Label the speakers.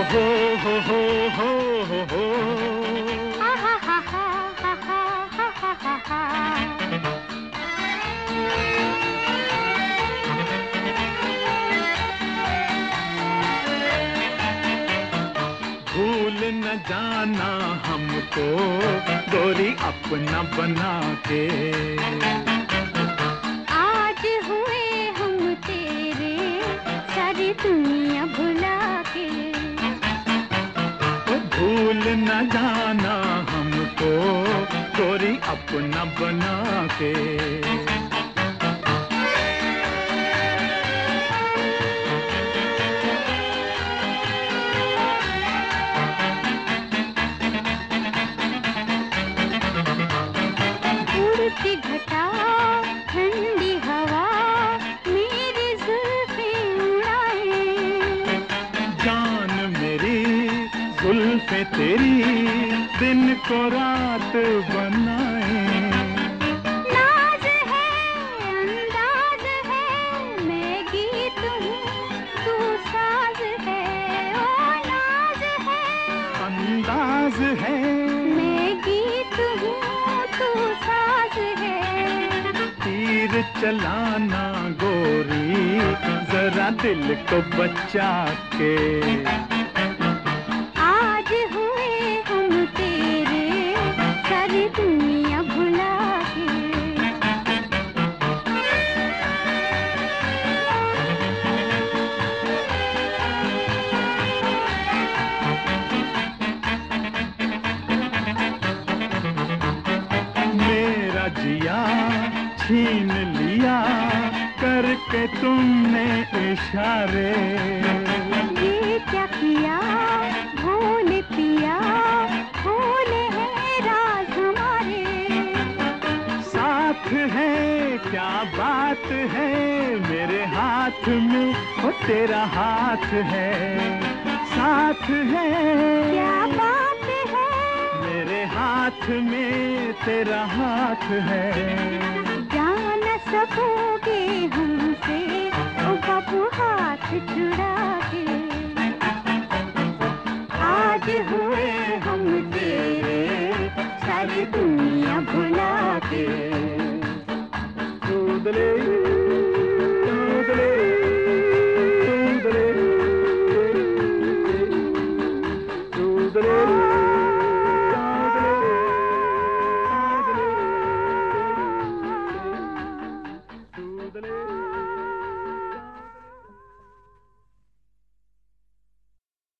Speaker 1: हो हो हो हो हो हो।
Speaker 2: हा हा हा हा हा हा हा हा हा।
Speaker 1: भूल न जाना हमको गोरी अपना बना के।
Speaker 2: आज हुए हम तेरे सारी दुनिया भुला के।
Speaker 1: ओ भूल न जाना हमको गोरी अपना बना के।
Speaker 2: उड़ती घटा ठंडी हवा मेरी जुल्फें उड़ाए।
Speaker 1: जान मेरी जुल्फें तेरी दिन को रात बनाए।
Speaker 2: नाज है अंदाज है मैं गीत हूँ तू साज है। ओ नाज है
Speaker 1: अंदाज है
Speaker 2: मैं गीत हूँ तू साज है।
Speaker 1: तीर चलाना गोरी जरा दिल को बचा के।
Speaker 2: आज हुए हम तेरे सारी दुनिया भुला के।
Speaker 1: मेरा जिया छीन लिया करके तुमने इशारे।
Speaker 2: ये क्या किया भोले पिया भोले हैं राज हमारे।
Speaker 1: साथ है क्या बात है मेरे हाथ में वो तेरा हाथ है। साथ है
Speaker 2: क्या बात है
Speaker 1: मेरे हाथ में तेरा हाथ है।
Speaker 2: जान सकोगे हमसे ओ बाबू हाथ छुड़ा के। आज हुए हम तेरे सारी दुनिया भुला के।
Speaker 1: दूधले दूधले दूधले दूधले दूधले